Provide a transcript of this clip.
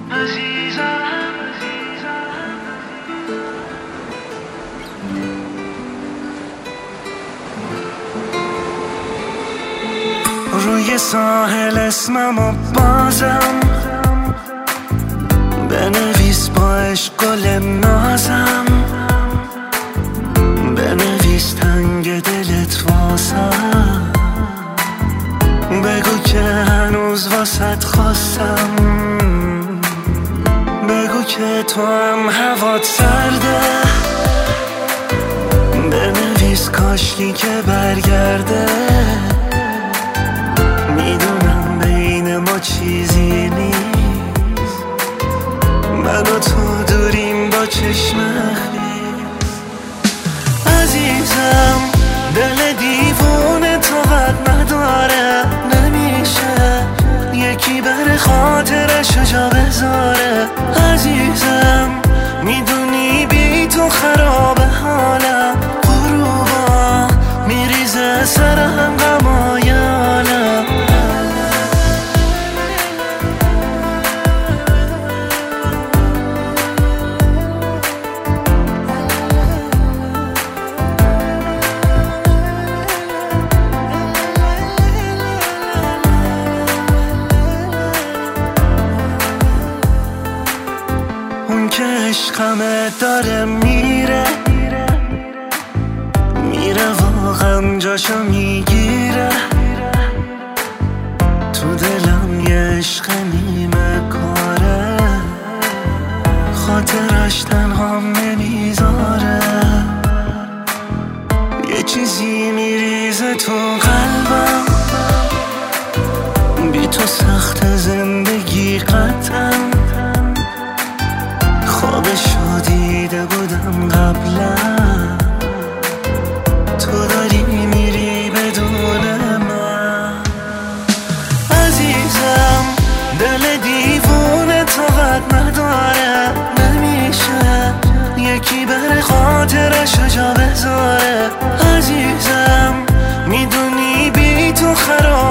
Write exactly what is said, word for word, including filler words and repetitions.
روی ساحل اسممو بازم بنویس با عشق گل نازم، بنویس تنگ دلت واسم، بگو که هنوز واسط خواستم، بگو که تو هم هوات سرده، بنویس کاشکی که برگرده، میدونم بین ما چیزی نیست، من و تو دوریم با چشم خیس. عزیزم دل دیوونه طاقت نداره، نمیشه یکی بر خاطرشو جا بذاره. عزیزم میدونی بی تو خراب حالم، غروبا میریزه سرم غمای عالم. اون که عشقمه داره میره میره واقعا جاشو میگیره، تو دلم یه عشق نیمه کاره، خاطرش تنهام نمیذاره، یه چیزی میریزه تو قلبم، بی تو سخت زندگی قطعا، خوابشو دیده بودم قبلا، تو داری میری بدون من. عزیزم دل دیوونه طاقت نداره، نمیشه یکی بر خاطرشو جا بذاره. عزیزم میدونی بی تو خراب